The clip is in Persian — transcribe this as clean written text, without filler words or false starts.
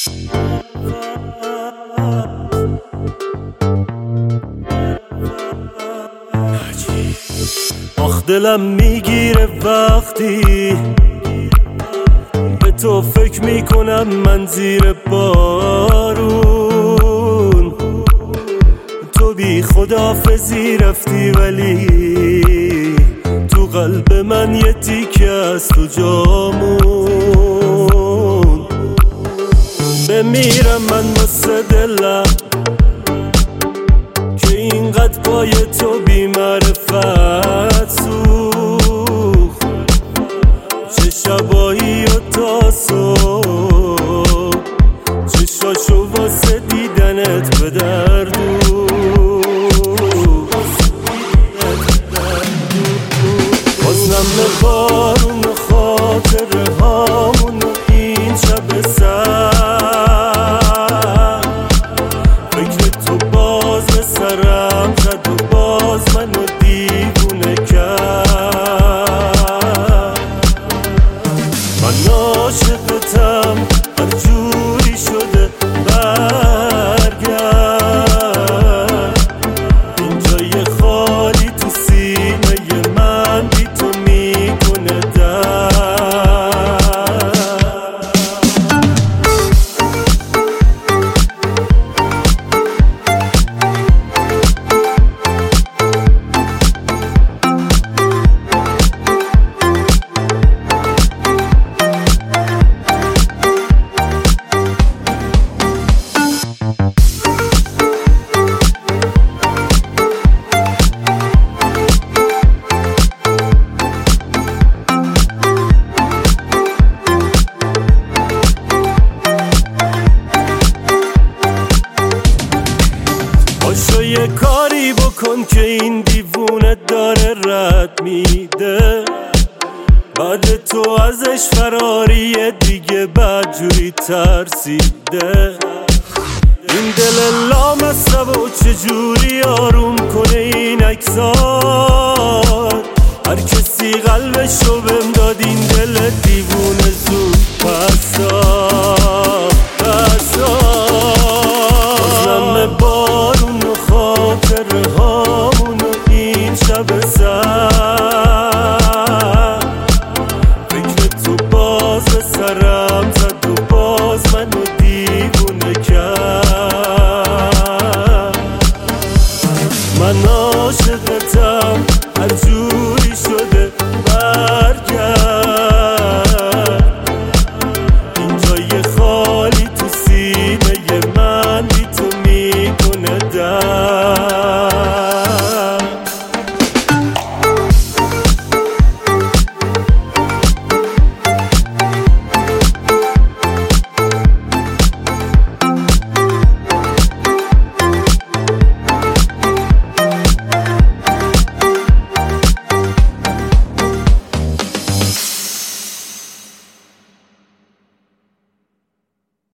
آخ دلم میگیره وقتی به تو فکر میکنم من زیر بارون. تو بی خداحافظی رفتی ولی تو قلب من یه تیکه از تو جامون. بمیرم من واسه دلم که اینقدر پای تو بی معرفت سوخت. چه شبایی و تا صبح چشاشو واسه دیدنت به دردو. باز نم بارون و خاطره هامون و این شب سر فکر تو باز به سرم زد و باز منو دیوونه کرد. من عاشقتم هر جوری شده برگرد. اینجا یه خالی تو سینه من بی تو میکنه باشو یه کاری بکن که این دیوونه داره رد میده. بعد تو ازش فراریه دیگه بدجوری ترسیده. این دل لامصب و چجوری آروم کنه این اکسار. هر کسی قلبشو بهم داد این دل دیوونه زود